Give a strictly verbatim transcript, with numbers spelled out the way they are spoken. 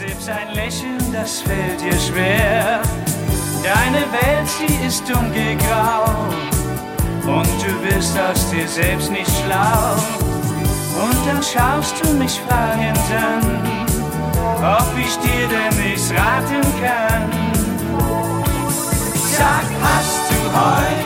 Selbst ein Lächeln, das fällt dir schwer. Deine Welt, sie ist dunkel grau und du wirst aus dir selbst nicht schlau. Und dann schaust du mich fragend an, ob ich dir denn nichts raten kann. Sag, hast du heute